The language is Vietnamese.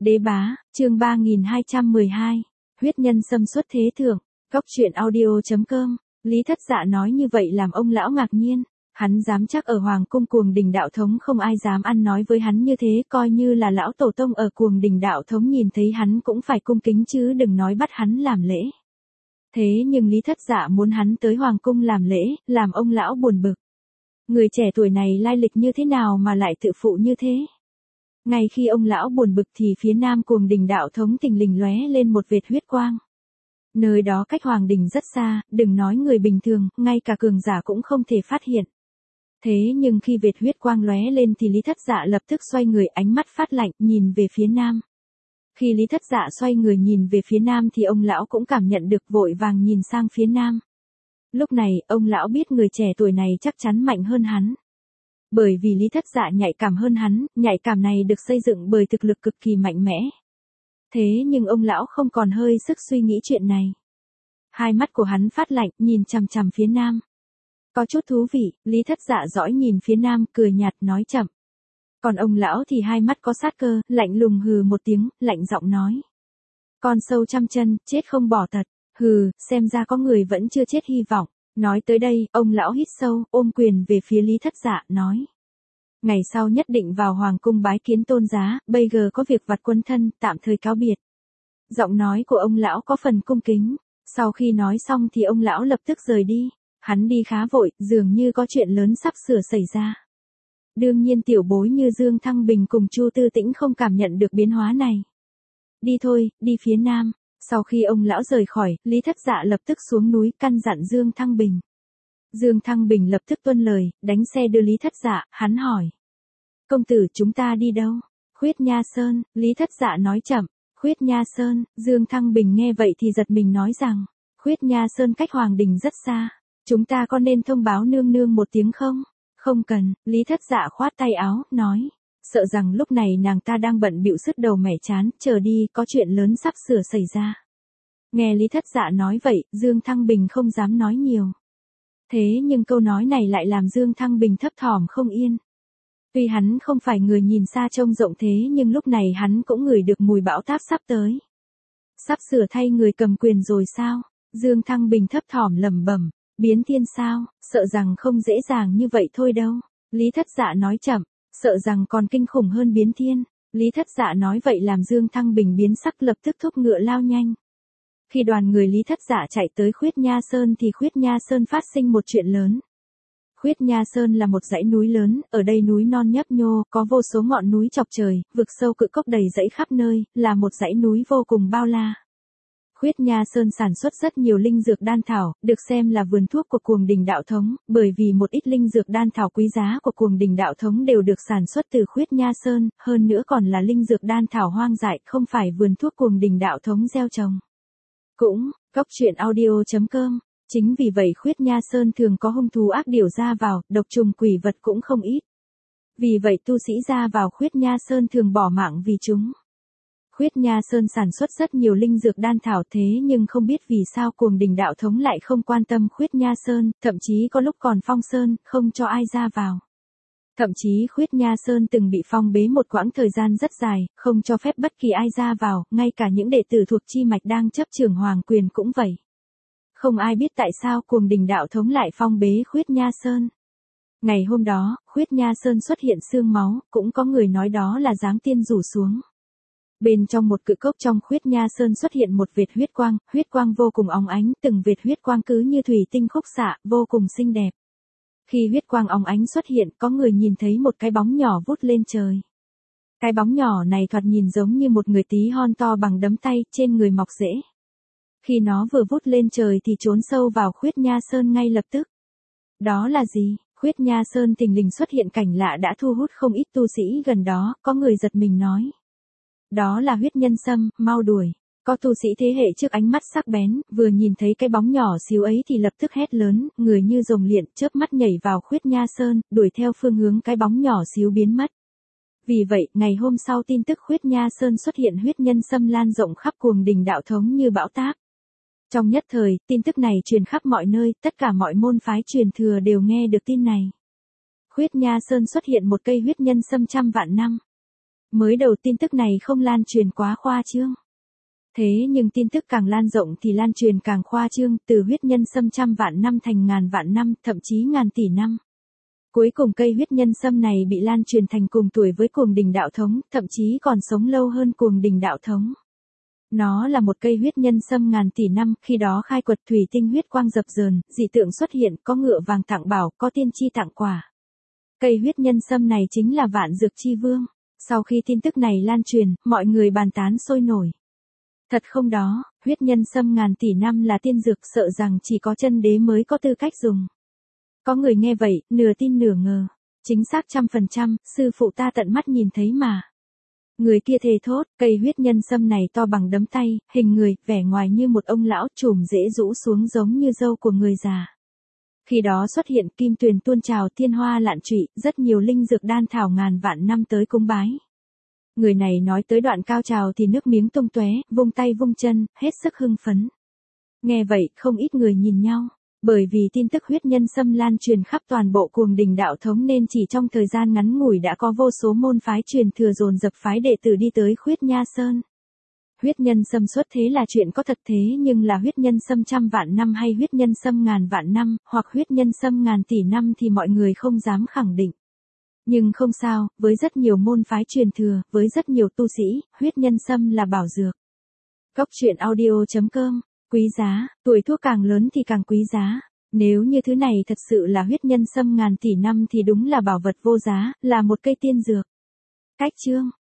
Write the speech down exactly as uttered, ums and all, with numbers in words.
Đế bá, chương ba nghìn hai trăm mười hai, huyết nhân xâm xuất thế thượng, góc truyện audio chấm com, Lý Thất Dạ nói như vậy làm ông lão ngạc nhiên, hắn dám chắc ở Hoàng cung Cuồng Đình đạo thống không ai dám ăn nói với hắn như thế, coi như là lão tổ tông ở Cuồng Đình đạo thống nhìn thấy hắn cũng phải cung kính chứ đừng nói bắt hắn làm lễ. Thế nhưng Lý Thất Dạ muốn hắn tới Hoàng cung làm lễ, làm ông lão buồn bực. Người trẻ tuổi này lai lịch như thế nào mà lại tự phụ như thế? Ngay khi ông lão buồn bực thì phía nam Cuồng Đình đạo thống thình lình lóe lên một vệt huyết quang. Nơi đó cách Hoàng đình rất xa, đừng nói người bình thường, ngay cả cường giả cũng không thể phát hiện. Thế nhưng khi vệt huyết quang lóe lên thì Lý Thất Dạ lập tức xoay người, ánh mắt phát lạnh, nhìn về phía nam. Khi Lý Thất Dạ xoay người nhìn về phía nam thì ông lão cũng cảm nhận được, vội vàng nhìn sang phía nam. Lúc này, ông lão biết người trẻ tuổi này chắc chắn mạnh hơn hắn. Bởi vì Lý Thất Dạ nhạy cảm hơn hắn, nhạy cảm này được xây dựng bởi thực lực cực kỳ mạnh mẽ. Thế nhưng ông lão không còn hơi sức suy nghĩ chuyện này. Hai mắt của hắn phát lạnh, nhìn chằm chằm phía nam. Có chút thú vị, Lý Thất Dạ dõi nhìn phía nam, cười nhạt nói chậm. Còn ông lão thì hai mắt có sát cơ, lạnh lùng hừ một tiếng, lạnh giọng nói. Con sâu trăm chân, chết không bỏ tật, hừ, xem ra có người vẫn chưa chết hy vọng. Nói tới đây, ông lão hít sâu, ôm quyền về phía Lý Thất Dạ, nói. Ngày sau nhất định vào Hoàng cung bái kiến tôn giá, bây giờ có việc vặt quân thân, tạm thời cáo biệt. Giọng nói của ông lão có phần cung kính. Sau khi nói xong thì ông lão lập tức rời đi. Hắn đi khá vội, dường như có chuyện lớn sắp sửa xảy ra. Đương nhiên tiểu bối như Dương Thăng Bình cùng Chu Tư Tĩnh không cảm nhận được biến hóa này. Đi thôi, đi phía nam. Sau khi ông lão rời khỏi, Lý Thất Dạ lập tức xuống núi căn dặn Dương Thăng Bình. Dương Thăng Bình lập tức tuân lời, đánh xe đưa Lý Thất Dạ, hắn hỏi. Công tử chúng ta đi đâu? Khuyết Nha Sơn, Lý Thất Dạ nói chậm. Khuyết Nha Sơn, Dương Thăng Bình nghe vậy thì giật mình nói rằng. Khuyết Nha Sơn cách Hoàng đình rất xa. Chúng ta có nên thông báo nương nương một tiếng không? Không cần, Lý Thất Dạ khoát tay áo, nói. Sợ rằng lúc này nàng ta đang bận bịu sứt đầu mẻ chán, chờ đi, có chuyện lớn sắp sửa xảy ra. Nghe Lý Thất Dạ nói vậy, Dương Thăng Bình không dám nói nhiều. Thế nhưng câu nói này lại làm Dương Thăng Bình thấp thỏm không yên. Tuy hắn không phải người nhìn xa trông rộng thế nhưng lúc này hắn cũng ngửi được mùi bão táp sắp tới. Sắp sửa thay người cầm quyền rồi sao? Dương Thăng Bình thấp thỏm lẩm bẩm, biến thiên sao, sợ rằng không dễ dàng như vậy thôi đâu. Lý Thất Dạ nói chậm, sợ rằng còn kinh khủng hơn biến thiên. Lý Thất Dạ nói vậy làm Dương Thăng Bình biến sắc, lập tức thúc ngựa lao nhanh. Khi đoàn người Lý Thất Dạ chạy tới Khuyết Nha Sơn thì Khuyết Nha Sơn phát sinh một chuyện lớn. Khuyết Nha Sơn là một dãy núi lớn, ở đây núi non nhấp nhô, có vô số ngọn núi chọc trời, vực sâu cự cốc đầy rẫy khắp nơi, là một dãy núi vô cùng bao la. Khuyết Nha Sơn sản xuất rất nhiều linh dược đan thảo, được xem là vườn thuốc của Cuồng Đình đạo thống, bởi vì một ít linh dược đan thảo quý giá của Cuồng Đình đạo thống đều được sản xuất từ Khuyết Nha Sơn, hơn nữa còn là linh dược đan thảo hoang dại, không phải vườn thuốc Cuồng Đình đạo thống gieo trồng. Cũng, góc truyện audio chấm com, chính vì vậy Khuyết Nha Sơn thường có hung thú ác điểu ra vào, độc trùng quỷ vật cũng không ít. Vì vậy tu sĩ ra vào Khuyết Nha Sơn thường bỏ mạng vì chúng. Khuyết Nha Sơn sản xuất rất nhiều linh dược đan thảo, thế nhưng không biết vì sao Cuồng Đình đạo thống lại không quan tâm Khuyết Nha Sơn, thậm chí có lúc còn phong sơn, không cho ai ra vào. Thậm chí Khuyết Nha Sơn từng bị phong bế một quãng thời gian rất dài, không cho phép bất kỳ ai ra vào, ngay cả những đệ tử thuộc chi mạch đang chấp trưởng hoàng quyền cũng vậy. Không ai biết tại sao Cuồng Đình đạo thống lại phong bế Khuyết Nha Sơn. Ngày hôm đó, Khuyết Nha Sơn xuất hiện sương máu, cũng có người nói đó là giáng tiên rủ xuống. Bên trong một cự cốc trong Khuyết Nha Sơn xuất hiện một vệt huyết quang, huyết quang vô cùng óng ánh, từng vệt huyết quang cứ như thủy tinh khúc xạ, vô cùng xinh đẹp. Khi huyết quang óng ánh xuất hiện, có người nhìn thấy một cái bóng nhỏ vút lên trời. Cái bóng nhỏ này thoạt nhìn giống như một người tí hon to bằng đấm tay, trên người mọc rễ. Khi nó vừa vút lên trời thì trốn sâu vào Khuyết Nha Sơn ngay lập tức. Đó là gì? Khuyết Nha Sơn thình lình xuất hiện cảnh lạ đã thu hút không ít tu sĩ gần đó, có người giật mình nói. Đó là huyết nhân xâm, mau đuổi. Có tu sĩ thế hệ trước ánh mắt sắc bén, vừa nhìn thấy cái bóng nhỏ xíu ấy thì lập tức hét lớn, người như rồng liện, chớp mắt nhảy vào Khuyết Nha Sơn, đuổi theo phương hướng cái bóng nhỏ xíu biến mất. Vì vậy, ngày hôm sau tin tức Khuyết Nha Sơn xuất hiện huyết nhân xâm lan rộng khắp Cuồng Đình đạo thống như bão táp. Trong nhất thời, tin tức này truyền khắp mọi nơi, tất cả mọi môn phái truyền thừa đều nghe được tin này. Khuyết Nha Sơn xuất hiện một cây huyết nhân xâm trăm vạn năm. Mới đầu tin tức này không lan truyền quá khoa trương. Thế nhưng tin tức càng lan rộng thì lan truyền càng khoa trương, từ huyết nhân sâm trăm vạn năm thành ngàn vạn năm, thậm chí ngàn tỷ năm. Cuối cùng cây huyết nhân sâm này bị lan truyền thành cùng tuổi với cuồng đình đạo thống, thậm chí còn sống lâu hơn cuồng đình đạo thống. Nó là một cây huyết nhân sâm ngàn tỷ năm, khi đó khai quật thủy tinh huyết quang dập dờn, dị tượng xuất hiện, có ngựa vàng tặng bảo, có tiên tri tặng quả. Cây huyết nhân sâm này chính là vạn dược chi vương. Sau khi tin tức này lan truyền, mọi người bàn tán sôi nổi. Thật không đó, huyết nhân sâm ngàn tỷ năm là tiên dược, sợ rằng chỉ có chân đế mới có tư cách dùng. Có người nghe vậy, nửa tin nửa ngờ. Chính xác trăm phần trăm, sư phụ ta tận mắt nhìn thấy mà. Người kia thề thốt, cây huyết nhân sâm này to bằng đấm tay, hình người, vẻ ngoài như một ông lão, chùm rễ rũ xuống giống như râu của người già. Khi đó xuất hiện kim tuyền tuôn trào, thiên hoa lạn trụy, rất nhiều linh dược đan thảo ngàn vạn năm tới cúng bái. Người này nói tới đoạn cao trào thì nước miếng tung tóe, vung tay vung chân, hết sức hưng phấn. Nghe vậy, không ít người nhìn nhau. Bởi vì tin tức huyết nhân sâm lan truyền khắp toàn bộ cuồng đình đạo thống nên chỉ trong thời gian ngắn ngủi đã có vô số môn phái truyền thừa dồn dập phái đệ tử đi tới Khuyết Nha Sơn. Huyết nhân sâm xuất thế là chuyện có thật, thế nhưng là huyết nhân sâm trăm vạn năm hay huyết nhân sâm ngàn vạn năm, hoặc huyết nhân sâm ngàn tỷ năm thì mọi người không dám khẳng định. Nhưng không sao, với rất nhiều môn phái truyền thừa, với rất nhiều tu sĩ, huyết nhân sâm là bảo dược. Góc truyện audio chấm com. Quý giá, tuổi thuốc càng lớn thì càng quý giá. Nếu như thứ này thật sự là huyết nhân sâm ngàn tỷ năm thì đúng là bảo vật vô giá, là một cây tiên dược. Cách chương